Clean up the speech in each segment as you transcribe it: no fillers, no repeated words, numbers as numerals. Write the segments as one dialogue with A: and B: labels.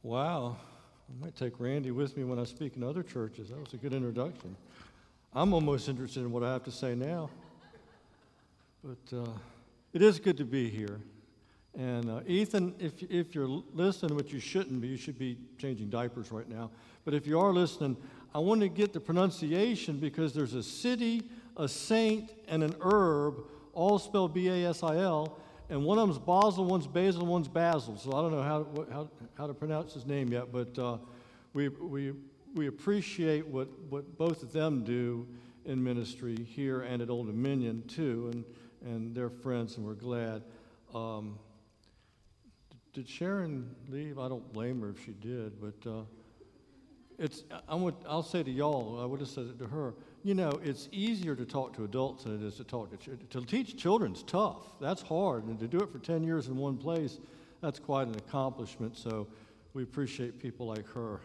A: Wow. I might take Randy with me when I speak in other churches. That was a good introduction. I'm almost interested in what I have to say now. But it is good to be here. And Ethan, if you're listening, which you shouldn't be, you should be changing diapers right now. But if you are listening, I want to get the pronunciation because there's a city, a saint, and an herb, all spelled B-A-S-I-L, and one of them's Basel, one's Basil, one's Basil. So I don't know how to pronounce his name yet, but we appreciate what both of them do in ministry here and at Old Dominion too, and they're friends, and we're glad. Did Sharon leave? I don't blame her if she did, but I'll say to y'all, I would have said it to her, you know, it's easier to talk to adults than it is to talk to children. To teach children's tough. That's hard, and to do it for 10 years in one place, that's quite an accomplishment, so we appreciate people like her.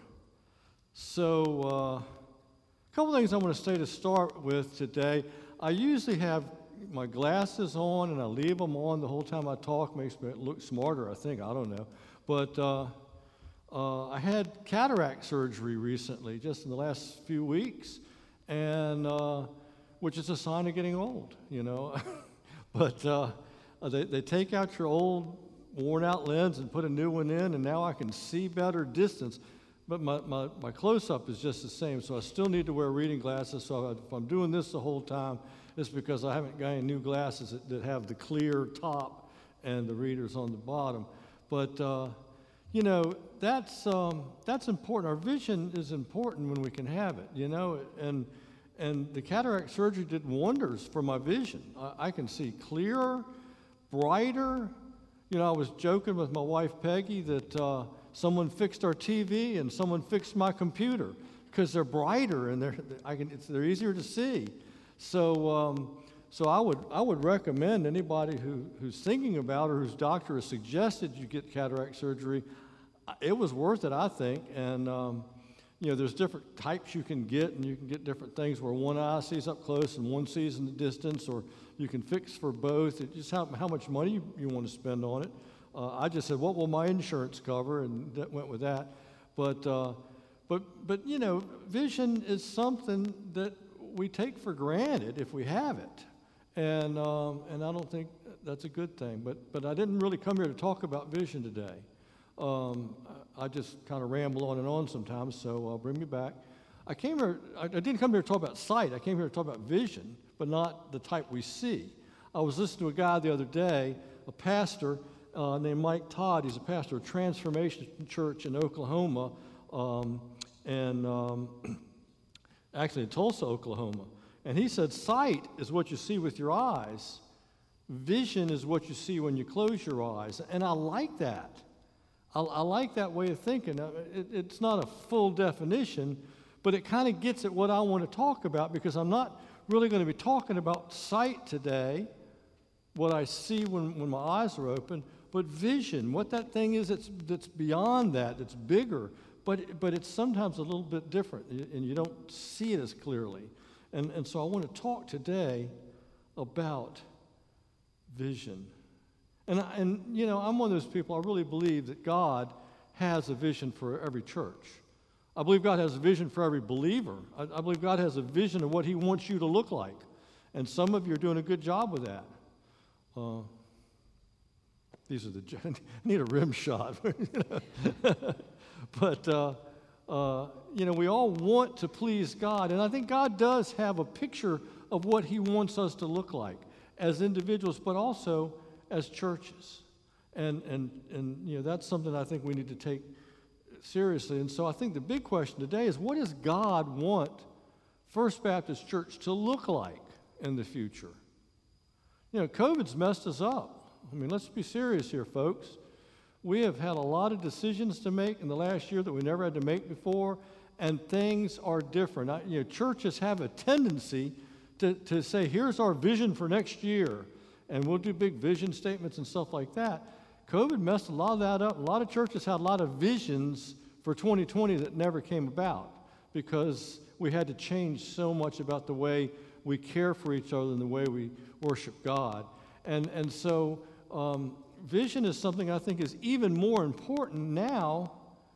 A: So, a couple things I want to say to start with today. I usually have my glasses on, and I leave them on the whole time I talk. Makes me look smarter, I think. I don't know. But I had cataract surgery recently, just in the last few weeks, and which is a sign of getting old, you know. But they take out your old, worn-out lens and put a new one in, and now I can see better distance. But my close-up is just the same, so I still need to wear reading glasses. So if I'm doing this the whole time, it's because I haven't got any new glasses that have the clear top and the readers on the bottom. But you know, that's important. Our vision is important when we can have it, you know. And the cataract surgery did wonders for my vision. I can see clearer, brighter. You know, I was joking with my wife Peggy that someone fixed our TV and someone fixed my computer because they're brighter and they're easier to see. So I would recommend anybody who's thinking about or whose doctor has suggested you get cataract surgery. It was worth it, I think. And you know, there's different types you can get, and you can get different things where one eye sees up close and one sees in the distance, or you can fix for both. It's just how much money you want to spend on it. I just said, what will my insurance cover, and that went with that. But you know, vision is something that we take for granted if we have it, and I don't think that's a good thing. But I didn't really come here to talk about vision today. I just kind of ramble on and on sometimes, so bring me back. I didn't come here to talk about sight. I came here to talk about vision, but not the type we see. I was listening to a guy the other day, a pastor named Mike Todd. He's a pastor of Transformation Church in Oklahoma, actually in Tulsa, Oklahoma. And he said, sight is what you see with your eyes. Vision is what you see when you close your eyes. And I like that. I like that way of thinking. It's not a full definition, but it kind of gets at what I want to talk about, because I'm not really going to be talking about sight today, what I see when my eyes are open, but vision, what that thing is that's beyond that, that's bigger, but it's sometimes a little bit different, and you don't see it as clearly. And so I want to talk today about vision. And you know, I'm one of those people, I really believe that God has a vision for every church. I believe God has a vision for every believer. I believe God has a vision of what he wants you to look like. And some of you are doing a good job with that. These are I need a rim shot. But, you know, we all want to please God. And I think God does have a picture of what he wants us to look like as individuals, but also as churches. And you know, that's something I think we need to take seriously. And so I think the big question today is, what does God want First Baptist Church to look like in the future? You know, COVID's messed us up. I mean, let's be serious here, folks. We have had a lot of decisions to make in the last year that we never had to make before, and things are different. You know, churches have a tendency to say, here's our vision for next year, and we'll do big vision statements and stuff like that. COVID messed a lot of that up. A lot of churches had a lot of visions for 2020 that never came about because we had to change so much about the way we care for each other and the way we worship God. And so vision is something I think is even more important now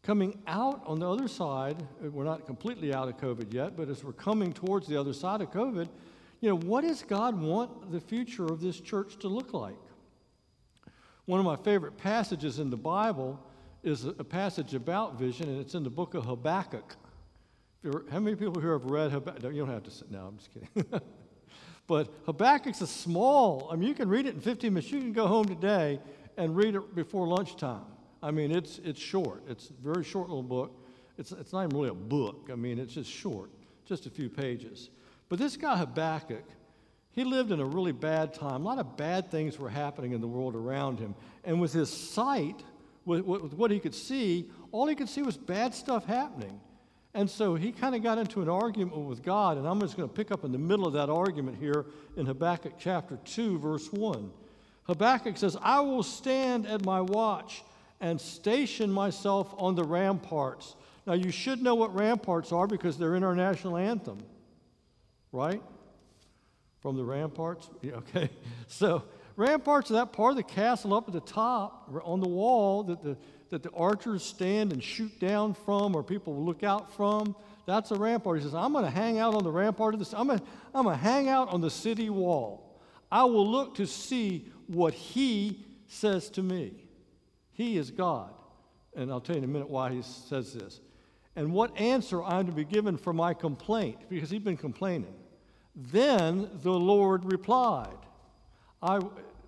A: coming out on the other side, we're not completely out of COVID yet, but as we're coming towards the other side of COVID, what does God want the future of this church to look like? One of my favorite passages in the Bible is a passage about vision, and it's in the book of Habakkuk. How many people here have read Habakkuk? No, you don't have to sit now, I'm just kidding. But Habakkuk's you can read it in 15 minutes. You can go home today and read it before lunchtime. It's short. It's a very short little book. It's not even really a book. It's just short, just a few pages. But this guy Habakkuk, he lived in a really bad time. A lot of bad things were happening in the world around him. And with his sight, with what he could see, all he could see was bad stuff happening. And so he kind of got into an argument with God, and I'm just going to pick up in the middle of that argument here in Habakkuk chapter 2, verse 1. Habakkuk says, I will stand at my watch and station myself on the ramparts. Now, you should know what ramparts are because they're in our national anthem, right? From the ramparts? Yeah, okay. So ramparts are that part of the castle up at the top on the wall that the archers stand and shoot down from, or people will look out from. That's a rampart. He says, I'm going to hang out on the rampart of this. I'm going to hang out on the city wall. I will look to see what he says to me. He is God. And I'll tell you in a minute why he says this. And what answer I'm to be given for my complaint, because he'd been complaining. Then the Lord replied. Got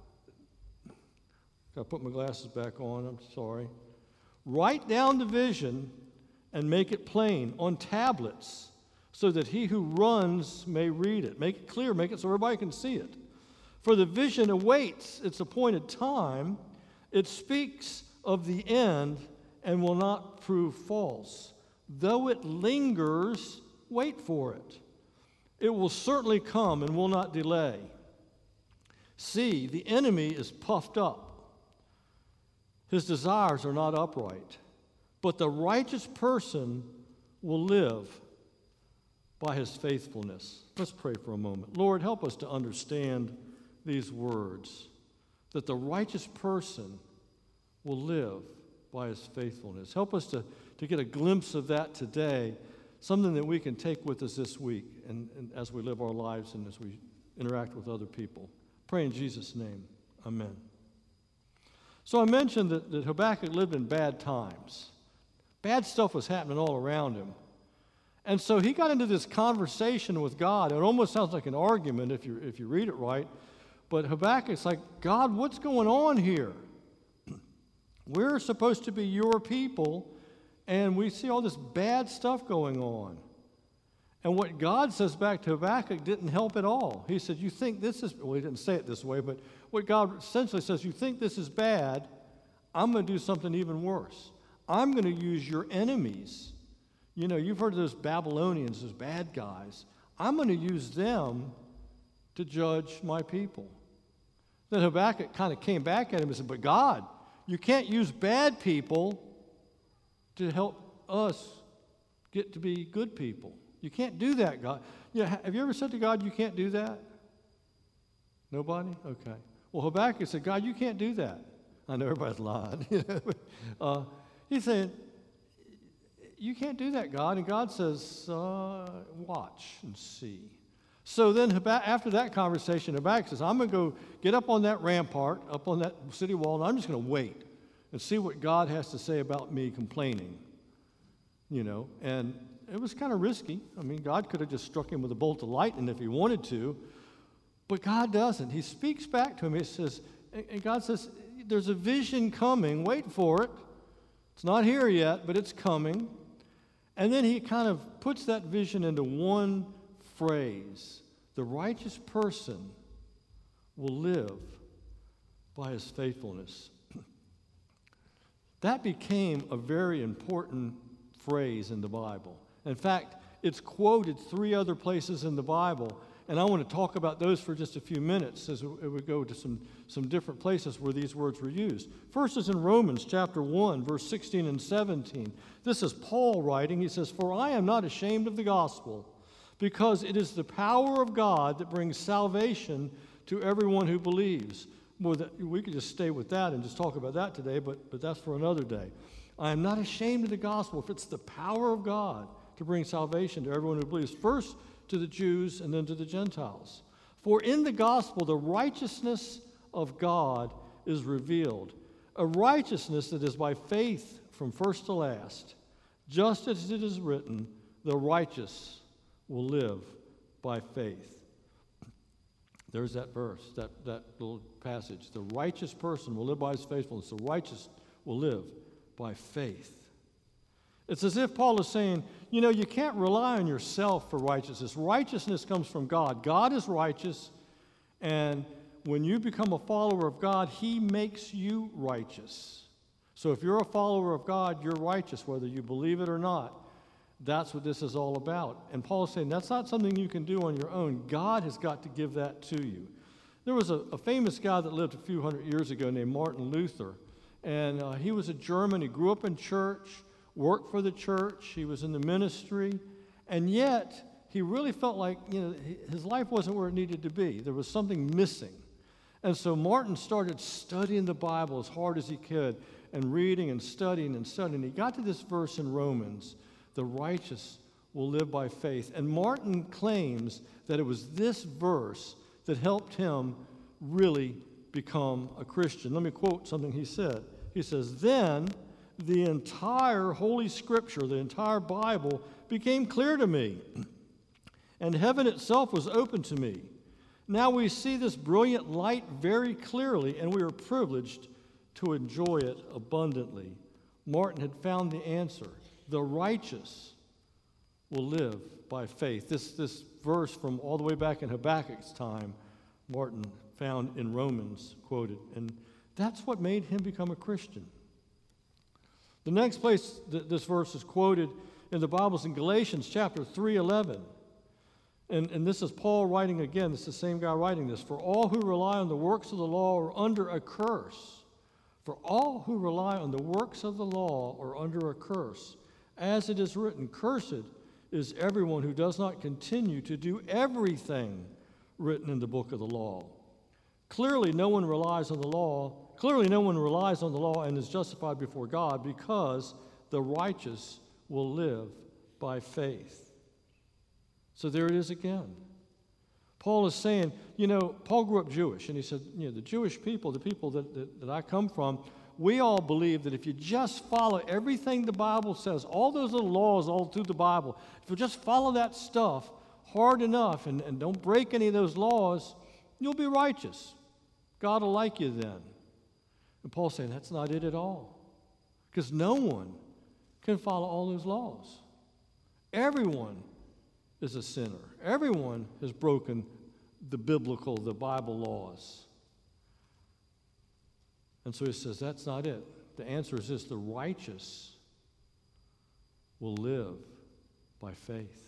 A: to put my glasses back on, I'm sorry. Write down the vision and make it plain on tablets so that he who runs may read it. Make it clear, make it so everybody can see it. For the vision awaits its appointed time. It speaks of the end and will not prove false. Though it lingers, wait for it. It will certainly come and will not delay. See, the enemy is puffed up. His desires are not upright, but the righteous person will live by his faithfulness. Let's pray for a moment. Lord, help us to understand these words, that the righteous person will live by his faithfulness. Help us to get a glimpse of that today, something that we can take with us this week and as we live our lives and as we interact with other people. Pray in Jesus' name. Amen. So I mentioned that Habakkuk lived in bad times. Bad stuff was happening all around him. And so he got into this conversation with God. It almost sounds like an argument if you read it right. But Habakkuk's like, God, what's going on here? We're supposed to be your people, and we see all this bad stuff going on. And what God says back to Habakkuk didn't help at all. He said, you think this is, well, he didn't say it this way, but what God essentially says, you think this is bad, I'm going to do something even worse. I'm going to use your enemies. You've heard of those Babylonians, those bad guys. I'm going to use them to judge my people. Then Habakkuk kind of came back at him and said, but God, you can't use bad people to help us get to be good people. You can't do that, God. Have you ever said to God, you can't do that? Nobody? Okay. Well, Habakkuk said, God, you can't do that. I know everybody's lying. He's saying, you can't do that, God. And God says, watch and see. So then after that conversation, Habakkuk says, I'm going to go get up on that rampart, up on that city wall, and I'm just going to wait and see what God has to say about me complaining. And it was kind of risky. God could have just struck him with a bolt of lightning if he wanted to, but God doesn't. He speaks back to him. He says, and God says, there's a vision coming. Wait for it. It's not here yet, but it's coming. And then he kind of puts that vision into one phrase. The righteous person will live by his faithfulness. That became a very important phrase in the Bible. In fact, it's quoted 3 other places in the Bible, and I want to talk about those for just a few minutes as we go to some different places where these words were used. First is in Romans chapter 1, verse 16 and 17. This is Paul writing. He says, "For I am not ashamed of the gospel, because it is the power of God that brings salvation to everyone who believes." Well, we could just stay with that and just talk about that today, but that's for another day. I am not ashamed of the gospel, for it's the power of God to bring salvation to everyone who believes, first to the Jews and then to the Gentiles. For in the gospel, the righteousness of God is revealed, a righteousness that is by faith from first to last. Just as it is written, the righteous will live by faith. There's that verse, that little passage. The righteous person will live by his faithfulness. The righteous will live by faith. It's as if Paul is saying, you can't rely on yourself for righteousness. Righteousness comes from God. God is righteous, and when you become a follower of God, he makes you righteous. So if you're a follower of God, you're righteous, whether you believe it or not. That's what this is all about. And Paul is saying that's not something you can do on your own. God has got to give that to you. There was a famous guy that lived a few hundred years ago named Martin Luther. And he was a German. He grew up in church, worked for the church. He was in the ministry. And yet, he really felt like his life wasn't where it needed to be. There was something missing. And so Martin started studying the Bible as hard as he could and reading and studying and studying. He got to this verse in Romans, the righteous will live by faith. And Martin claims that it was this verse that helped him really become a Christian. Let me quote something he said. He says, "Then the entire Holy Scripture, the entire Bible, became clear to me, and heaven itself was open to me. Now we see this brilliant light very clearly, and we are privileged to enjoy it abundantly." Martin had found the answer. The righteous will live by faith. This verse from all the way back in Habakkuk's time, Martin found in Romans, quoted. And that's what made him become a Christian. The next place that this verse is quoted in the Bible is in Galatians chapter 3:11. And this is Paul writing again. This is the same guy writing this. "For all who rely on the works of the law are under a curse. For all who rely on the works of the law are under a curse. As it is written, cursed is everyone who does not continue to do everything written in the book of the law." Clearly, no one relies on the law. Clearly, no one relies on the law and is justified before God, because the righteous will live by faith. So there it is again. Paul is saying, Paul grew up Jewish, and he said, the Jewish people, the people that I come from, we all believe that if you just follow everything the Bible says, all those little laws all through the Bible, if you just follow that stuff hard enough and don't break any of those laws, you'll be righteous. God will like you then. And Paul's saying that's not it at all. Because no one can follow all those laws. Everyone is a sinner. Everyone has broken the Bible laws. And so he says that's not it. The answer is this: the righteous will live by faith.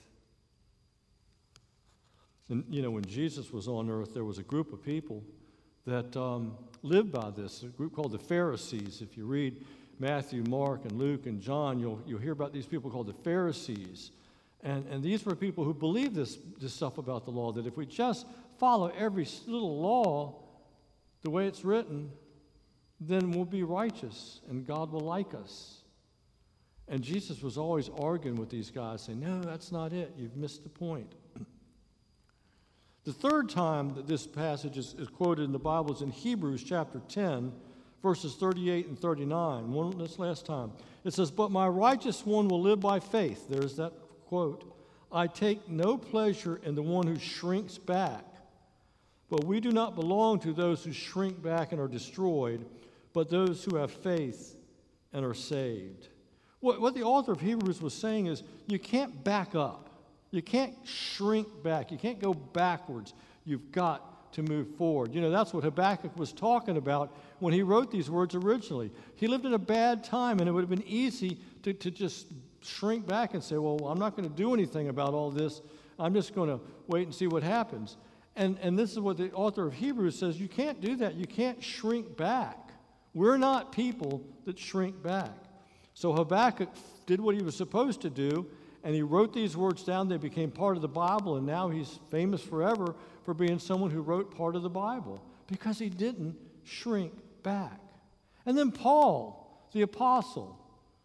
A: And when Jesus was on earth, there was a group of people that lived by this, a group called the Pharisees. If you read Matthew, Mark, and Luke, and John, you'll hear about these people called the Pharisees. And these were people who believed this stuff about the law, that if we just follow every little law the way it's written, then we'll be righteous and God will like us. And Jesus was always arguing with these guys, saying, no, that's not it. You've missed the point. The third time that this passage is quoted in the Bible is in Hebrews chapter 10, verses 38 and 39. This last time. It says, "But my righteous one will live by faith." There's that quote. "I take no pleasure in the one who shrinks back. But we do not belong to those who shrink back and are destroyed, but those who have faith and are saved." What the author of Hebrews was saying is, you can't back up. You can't shrink back. You can't go backwards. You've got to move forward. That's what Habakkuk was talking about when he wrote these words originally. He lived in a bad time, and it would have been easy to just shrink back and say, well, I'm not going to do anything about all this. I'm just going to wait and see what happens. And this is what the author of Hebrews says. You can't do that. You can't shrink back. We're not people that shrink back. So Habakkuk did what he was supposed to do, and he wrote these words down. They became part of the Bible, and now he's famous forever for being someone who wrote part of the Bible because he didn't shrink back. And then Paul, the apostle,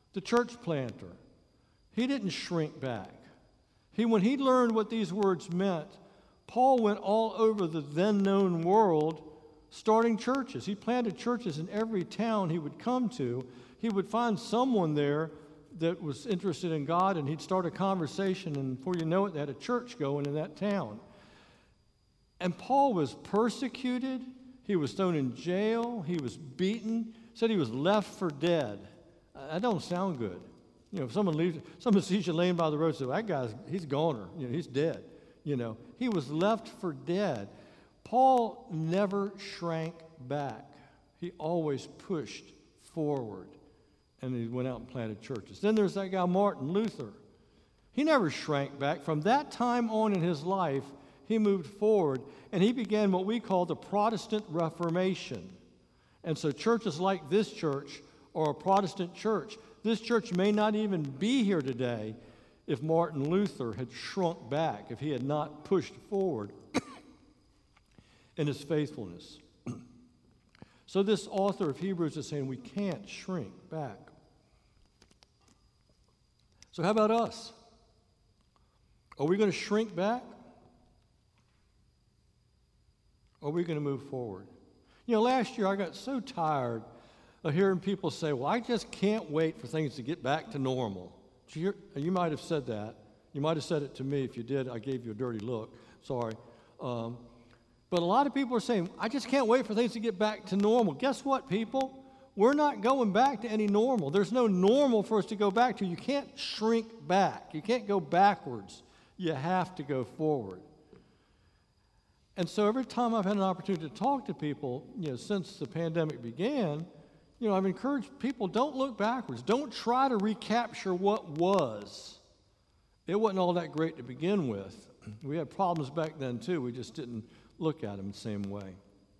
A: the church planter, he didn't shrink back. When he learned what these words meant, Paul went all over the then-known world starting churches. He planted churches in every town he would come to. He would find someone there that was interested in God, and he'd start a conversation, and before you know it, they had a church going in that town. And Paul was persecuted. He was thrown in jail. He was beaten. Said he was left for dead. That don't sound good. You know, if someone sees you laying by the road, says, that guy's, he's goner. You know, he's dead. You know, he was left for dead. Paul never shrank back. He always pushed forward. And he went out and planted churches. Then there's that guy, Martin Luther. He never shrank back. From that time on in his life, he moved forward, and he began what we call the Protestant Reformation. And so churches like this church are a Protestant church. This church may not even be here today if Martin Luther had shrunk back, if he had not pushed forward in his faithfulness. So this author of Hebrews is saying we can't shrink back. So how about us? Are we going to shrink back? Or are we going to move forward? You know, last year I got so tired of hearing people say, well, I just can't wait for things to get back to normal. You might have said that. You might have said it to me. If you did, I gave you a dirty look. Sorry. But a lot of people are saying, I just can't wait for things to get back to normal. Guess what, people? We're not going back to any normal. There's no normal for us to go back to. You can't shrink back. You can't go backwards. You have to go forward. And so every time I've had an opportunity to talk to people, you know, since the pandemic began, you know, I've encouraged people, don't look backwards. Don't try to recapture what was. It wasn't all that great to begin with. We had problems back then, too. We just didn't look at them the same way.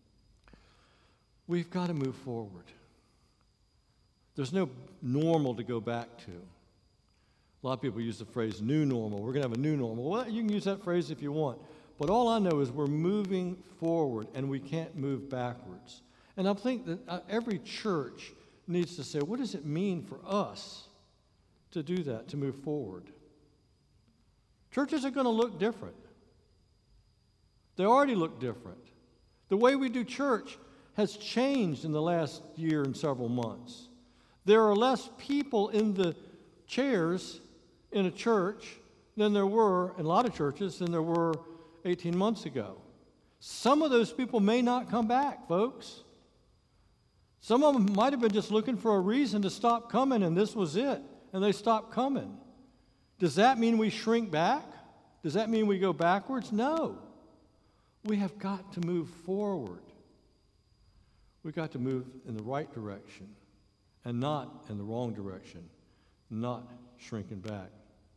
A: We've got to move forward. There's no normal to go back to. A lot of people use the phrase new normal. We're going to have a new normal. Well, you can use that phrase if you want. But all I know is we're moving forward, and we can't move backwards. And I think that every church needs to say, what does it mean for us to do that, to move forward? Churches are going to look different. They already look different. The way we do church has changed in the last year and several months. There are less people in the chairs in a church than there were, in a lot of churches, than there were 18 months ago. Some of those people may not come back, folks. Some of them might have been just looking for a reason to stop coming, and this was it, and they stopped coming. Does that mean we shrink back? Does that mean we go backwards? No. We have got to move forward. We've got to move in the right direction and not in the wrong direction, not shrinking back.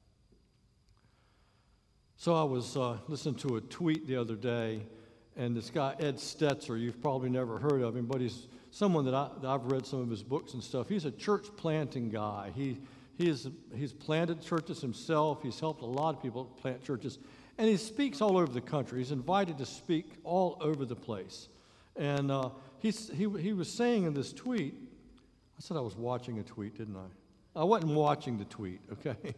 A: So I was listening to a tweet the other day, and this guy, Ed Stetzer, you've probably never heard of him, but he's someone that I've read some of his books and stuff. He's a church planting guy. He's planted churches himself. He's helped a lot of people plant churches. And he speaks all over the country. He's invited to speak all over the place. And he was saying in this tweet, I said I was watching a tweet, didn't I? I wasn't watching the tweet, okay?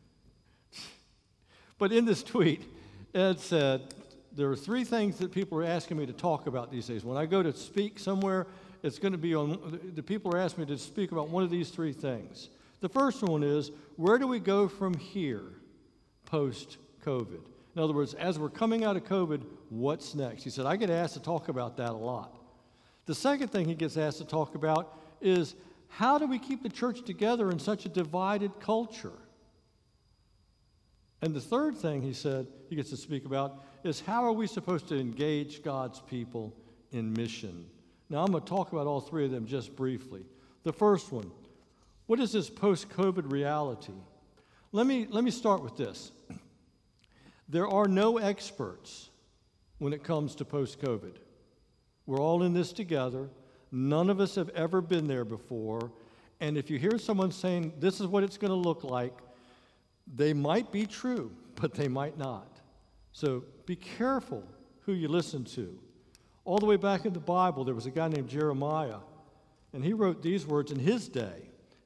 A: But in this tweet, Ed said, there are three things that people are asking me to talk about these days. When I go to speak somewhere, it's going to be on, the people are asking me to speak about one of these three things. The first one is, where do we go from here post-COVID? In other words, as we're coming out of COVID, what's next? He said, I get asked to talk about that a lot. The second thing he gets asked to talk about is, how do we keep the church together in such a divided culture? And the third thing he said he gets to speak about is, how are we supposed to engage God's people in mission? Now, I'm going to talk about all three of them just briefly. The first one, what is this post-COVID reality? Let me start with this. There are no experts when it comes to post-COVID. We're all in this together. None of us have ever been there before. And if you hear someone saying, this is what it's going to look like, they might be true, but they might not. So be careful who you listen to. All the way back in the Bible, there was a guy named Jeremiah, and he wrote these words in his day.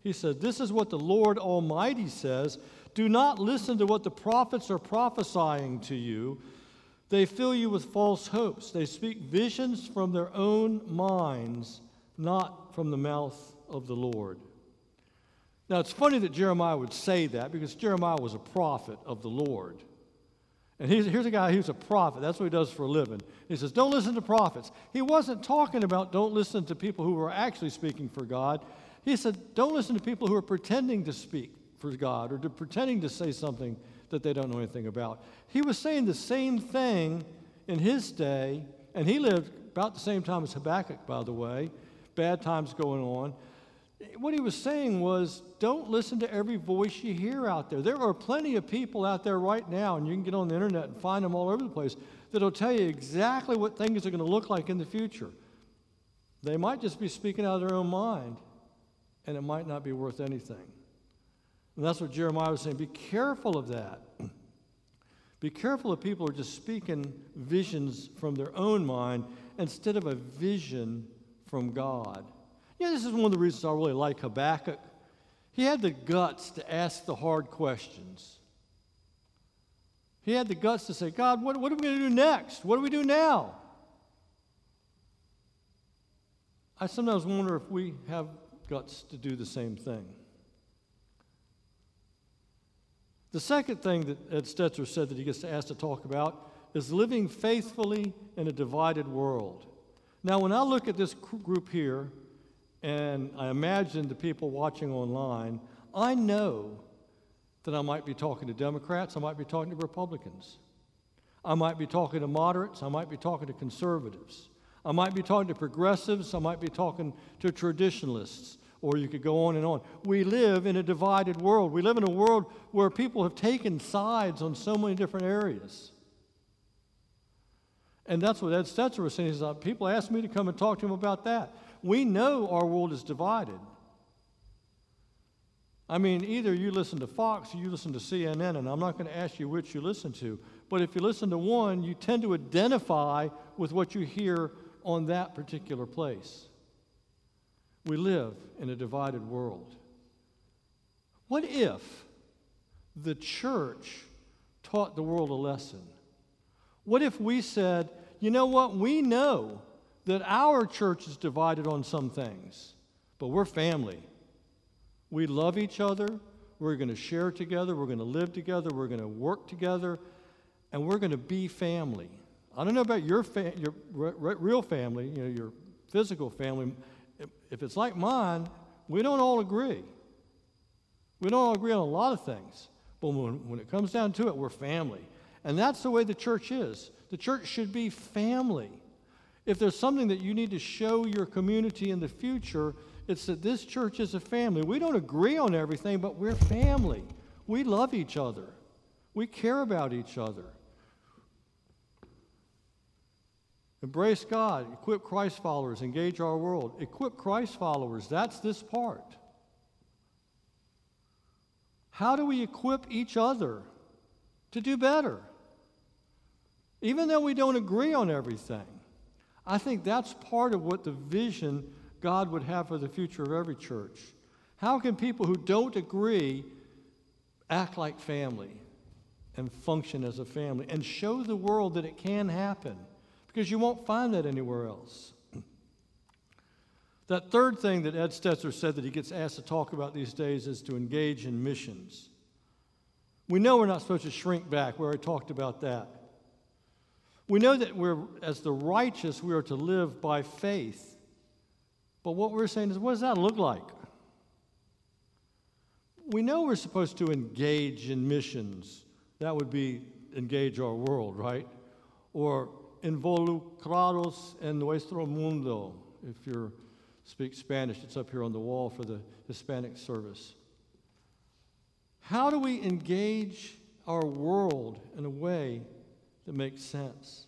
A: He said, "This is what the Lord Almighty says. Do not listen to what the prophets are prophesying to you. They fill you with false hopes. They speak visions from their own minds, not from the mouth of the Lord." Now, it's funny that Jeremiah would say that because Jeremiah was a prophet of the Lord. And here's a guy who's a prophet. That's what he does for a living. He says, don't listen to prophets. He wasn't talking about don't listen to people who were actually speaking for God. He said, don't listen to people who are pretending to speak for God or pretending to say something that they don't know anything about. He was saying the same thing in his day, and he lived about the same time as Habakkuk, by the way, bad times going on. What he was saying was, don't listen to every voice you hear out there. There are plenty of people out there right now, and you can get on the internet and find them all over the place, that'll tell you exactly what things are going to look like in the future. They might just be speaking out of their own mind, and it might not be worth anything. And that's what Jeremiah was saying. Be careful of that. Be careful of people who are just speaking visions from their own mind instead of a vision from God. You know, this is one of the reasons I really like Habakkuk. He had the guts to ask the hard questions. He had the guts to say, God, what are we going to do next? What do we do now? I sometimes wonder if we have guts to do the same thing. The second thing that Ed Stetzer said that he gets asked to talk about is living faithfully in a divided world. Now, when I look at this group here, and I imagine the people watching online, I know that I might be talking to Democrats, I might be talking to Republicans. I might be talking to moderates, I might be talking to conservatives. I might be talking to progressives, I might be talking to traditionalists, or you could go on and on. We live in a divided world. We live in a world where people have taken sides on so many different areas. And that's what Ed Stetzer was saying. He said, people ask me to come and talk to him about that. We know our world is divided. I mean, either you listen to Fox or you listen to CNN, and I'm not going to ask you which you listen to. But if you listen to one, you tend to identify with what you hear on that particular place. We live in a divided world. What if the church taught the world a lesson? What if we said, you know what, we know that our church is divided on some things, but we're family. We love each other. We're going to share together. We're going to live together. We're going to work together, and we're going to be family. I don't know about your real family, you know, your physical family. If it's like mine, we don't all agree. We don't all agree on a lot of things, but when it comes down to it, we're family. And that's the way the church is. The church should be family. If there's something that you need to show your community in the future, it's that this church is a family. We don't agree on everything, but we're family. We love each other. We care about each other. Embrace God, equip Christ followers, engage our world. Equip Christ followers, that's this part. How do we equip each other to do better? Even though we don't agree on everything. I think that's part of what the vision God would have for the future of every church. How can people who don't agree act like family and function as a family and show the world that it can happen? Because you won't find that anywhere else. That third thing that Ed Stetzer said that he gets asked to talk about these days is to engage in missions. We know we're not supposed to shrink back. We already talked about that. We know that as the righteous, we are to live by faith. But what we're saying is, what does that look like? We know we're supposed to engage in missions. That would be engage our world, right? Or involucrados en nuestro mundo. If you speak Spanish, it's up here on the wall for the Hispanic service. How do we engage our world in a way that makes sense?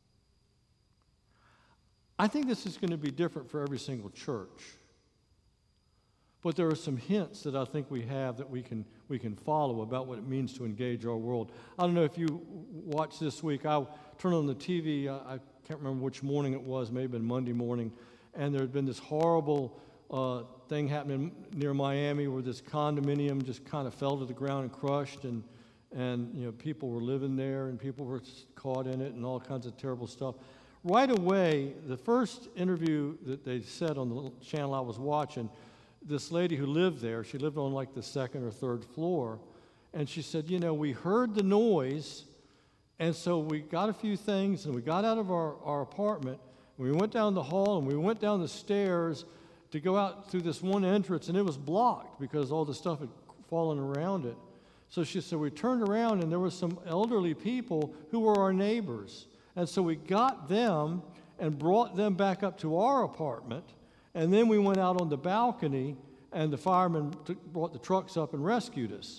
A: I think this is going to be different for every single church. But there are some hints that I think we have that we can follow about what it means to engage our world. I don't know if you watched this week. I turned on the TV. I can't remember which morning it was. Maybe it had been Monday morning. And there had been this horrible thing happening near Miami where this condominium just kind of fell to the ground and crushed, and people were living there and people were caught in it and all kinds of terrible stuff. Right away, the first interview that they said on the channel I was watching, this lady who lived there, she lived on like the second or third floor, and she said, we heard the noise, and so we got a few things, and we got out of our apartment, and we went down the hall, and we went down the stairs to go out through this one entrance, and it was blocked because all the stuff had fallen around it. So she said, we turned around, and there were some elderly people who were our neighbors. And so we got them and brought them back up to our apartment, and then we went out on the balcony, and the firemen brought the trucks up and rescued us.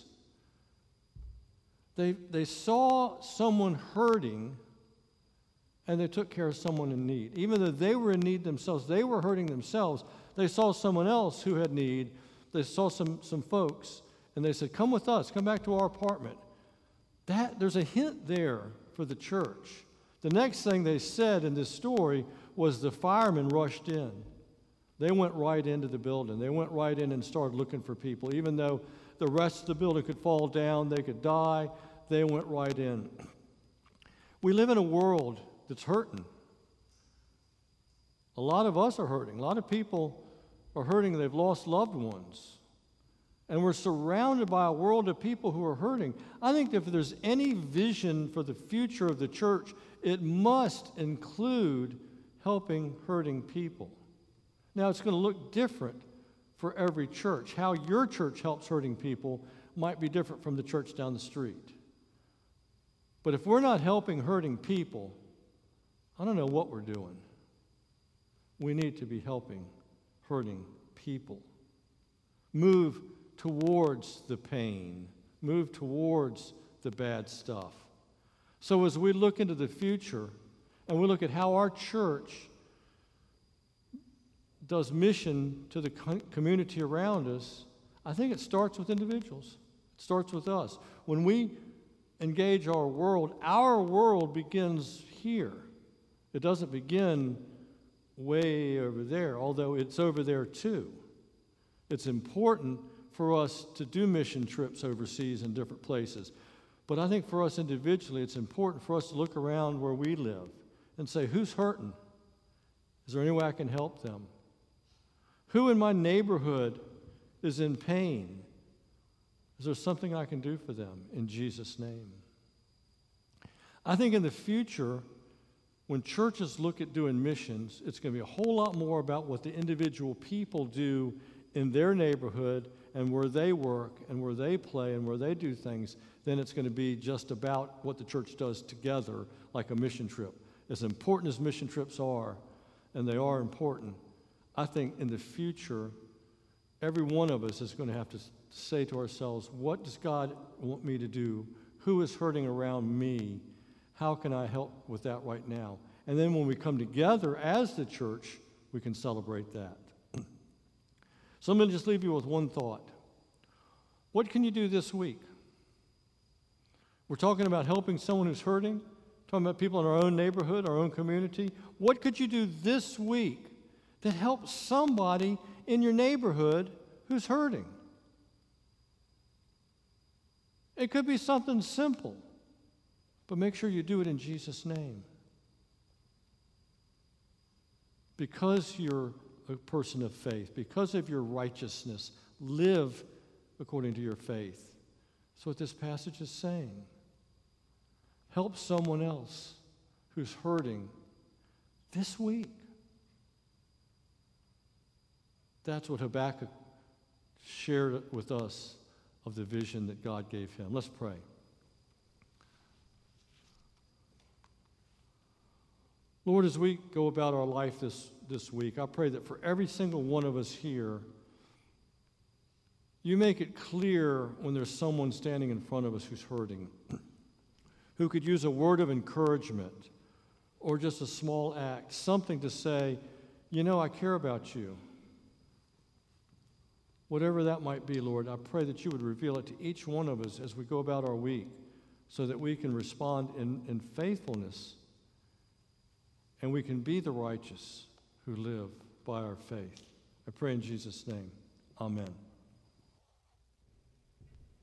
A: They saw someone hurting, and they took care of someone in need. Even though they were in need themselves, they were hurting themselves, they saw someone else who had need. They saw some folks, and they said, come with us, come back to our apartment. There's a hint there for the church. The next thing they said in this story was the firemen rushed in. They went right into the building. They went right in and started looking for people. Even though the rest of the building could fall down, they could die, they went right in. We live in a world that's hurting. A lot of us are hurting. A lot of people are hurting. They've lost loved ones. And we're surrounded by a world of people who are hurting. I think if there's any vision for the future of the church, it must include helping hurting people. Now, it's going to look different for every church. How your church helps hurting people might be different from the church down the street. But if we're not helping hurting people, I don't know what we're doing. We need to be helping hurting people. Move towards the pain. Move towards the bad stuff. So as we look into the future and we look at how our church does mission to the community around us, I think it starts with individuals. It starts with us. When we engage our world begins here. It doesn't begin way over there, although it's over there too. It's important for us to do mission trips overseas in different places. But I think for us individually, it's important for us to look around where we live and say, who's hurting? Is there any way I can help them? Who in my neighborhood is in pain? Is there something I can do for them in Jesus' name? I think in the future, when churches look at doing missions, it's going to be a whole lot more about what the individual people do in their neighborhood and where they work and where they play and where they do things than it's going to be just about what the church does together like a mission trip. As important as mission trips are, and they are important, I think in the future, every one of us is going to have to say to ourselves, what does God want me to do? Who is hurting around me? How can I help with that right now? And then when we come together as the church, we can celebrate that. So I'm going to just leave you with one thought. What can you do this week? We're talking about helping someone who's hurting, talking about people in our own neighborhood, our own community. What could you do this week that helps somebody in your neighborhood who's hurting? It could be something simple, but make sure you do it in Jesus' name. Because you're a person of faith, because of your righteousness, live according to your faith. That's what this passage is saying. Help someone else who's hurting this week. That's what Habakkuk shared with us of the vision that God gave him. Let's pray. Lord, as we go about our life this week, I pray that for every single one of us here, you make it clear when there's someone standing in front of us who's hurting, who could use a word of encouragement or just a small act, something to say, I care about you. Whatever that might be, Lord, I pray that you would reveal it to each one of us as we go about our week so that we can respond in faithfulness and we can be the righteous who live by our faith. I pray in Jesus' name. Amen.